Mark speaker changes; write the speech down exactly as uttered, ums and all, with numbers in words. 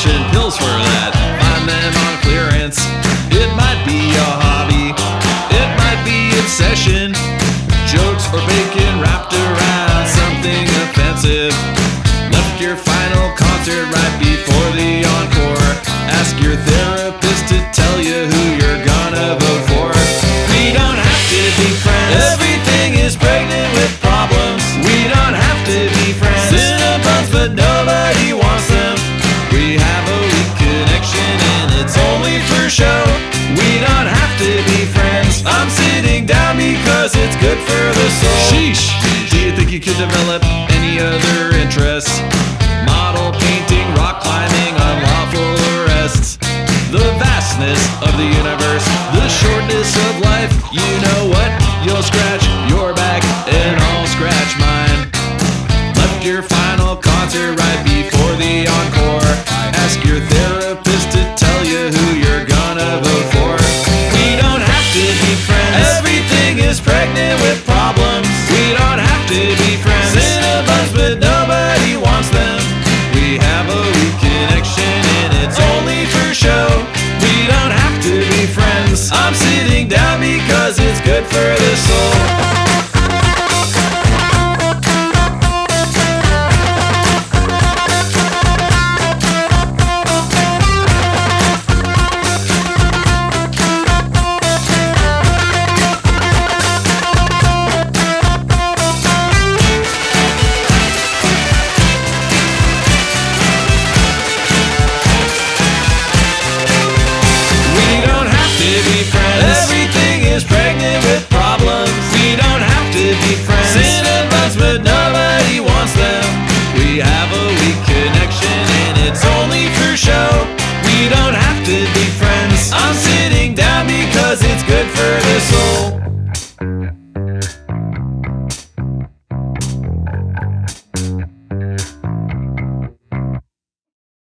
Speaker 1: prescription pills for that. Find them on clearance. It might be a hobby, it might be obsession. Jokes or bacon wrapped around something offensive. Left your final concert right before the encore. Ask your therapist to tell you who you're gonna vote for. We don't have to be friends. Everything is pregnant with problems. We don't have to be friends. Cinnabons, but nobody wants them. We have a weak connection and it's only for show. We don't have to be friends. I'm sitting down because it's good for the soul. Sheesh. Do you think you could develop any other interests? Model painting, rock climbing, unlawful arrests. The vastness of the universe, the shortness of life. You know what? You'll scratch your back and I'll scratch mine. Left your final concert right before the encore. Ask your therapist to tell you who you're gonna vote for. We don't have to be friends. Everything is pregnant with problems. We don't have to be friends. Cinnabons, but nobody wants them. We have a weak connection and it's only for show. We don't have to be friends. I'm sitting down because it's good for the soul. Everything is pregnant with problems. We don't have to be friends. Cinnabons, but nobody wants them. We have a weak connection and it's only for show. We don't have to be friends. I'm sitting down because it's good for the soul.